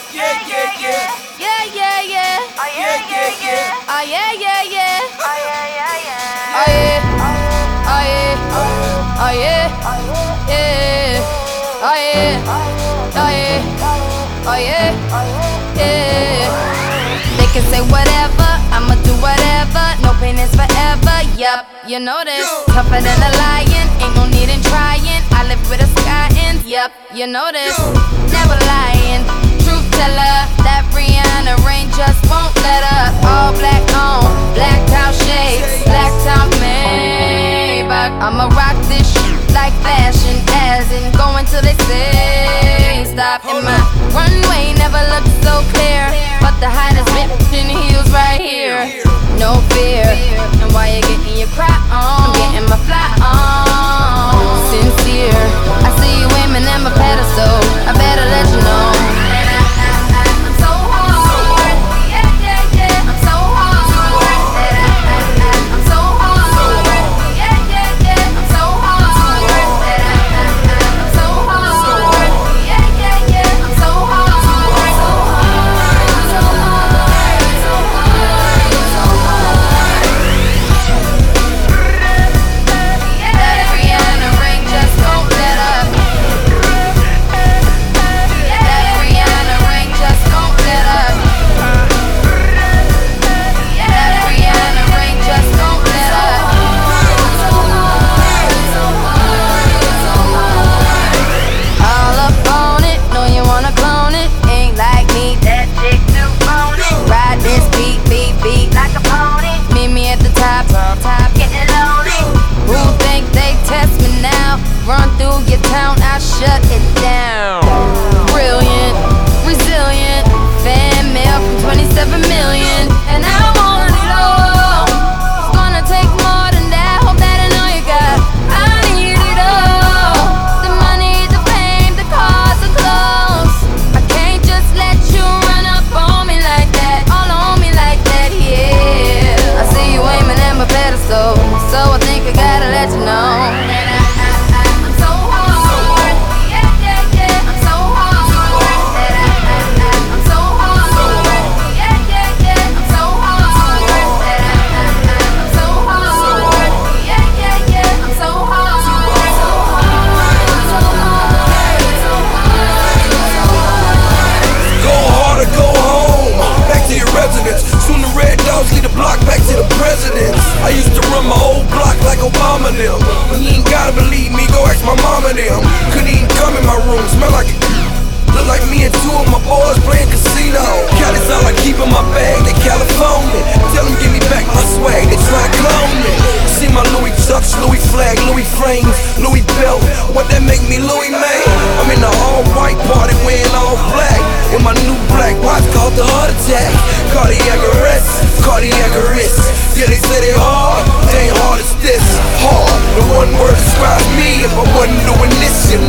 Yeah, yeah, yeah. Yeah, yeah, yeah. Oh yeah, yeah, yeah. Oh yeah, yeah, yeah. Oh yeah, yeah, yeah. Oh yeah. Oh yeah. Oh yeah. Yeah. Oh yeah. Oh yeah. Oh yeah. Yeah. They can say whatever, I'ma do whatever. No pain is forever. Yup, you know this. Tougher than a lion, ain't no need in trying. I live with a sky and yup, you know this. Never lying, truth teller. That Rihanna rain just won't let her. All black on, blacked out shades, blacked out Maybach. I'ma rock this shit like fashion, as in going till they say stop. And my runway never looked so clear, but the hottest bitch in heels right here. No fear, and while you're getting your cry on, I'm getting my fly on. Sincere, I see you aiming at my pedestal. I better let you know. I'm so hard, yeah, yeah, yeah. I'm so hard, I'm so hard, yeah, yeah, yeah. I'm so hard, I'm so hard, yeah, yeah, yeah. I'm so hard, so hard, so hard, so hard. That Rihanna ring just won't let up. That Rihanna ring just won't let up. That Rihanna ring just won't let up. All up on it, know you wanna clone it. Ain't like me, that chick too phony. Ride this beat, beat, beat like a pony. Meet me at the top, getting lonely. Who think they test me now? Run through your town, I shut it down. Brilliant, resilient, fan mail from 27 million, and I want it all. It's gonna take more than that. Hope that I know you got. I need it all. The money, the fame, the cars, the clothes. I can't just let you run up on me like that, all on me like that. Yeah, I see you aiming at my pedestal, so I think I gotta let you know. I'm so hard, yeah, yeah, yeah. I'm so hard, I'm so hard, yeah, yeah, yeah. I'm so hard, I'm so hard, yeah, yeah, yeah. I'm so hard, so hard, so hard, so hard. Go hard or go home, back to your residence. Soon the red dogs lead the block back to the presidents. I used to run my old block like Obama them. You ain't gotta believe me, go ask my mama them. Couldn't even come in my room, smell like a look like me and two of my boys playing casino. Cali's all I keep in my bag, they California. Tell them give me back my swag, they try to clone me. See my Louis Tucks, Louis flag, Louis frames, Louis belt. What that make me Louis man? I'm in the all-white party wearing all black. In my new black watch called the heart attack. Cardiac arrest, cardiac arrest. Yeah, they say they hard, they ain't hard as this. Hard, the one word describes me if I wasn't doing this, you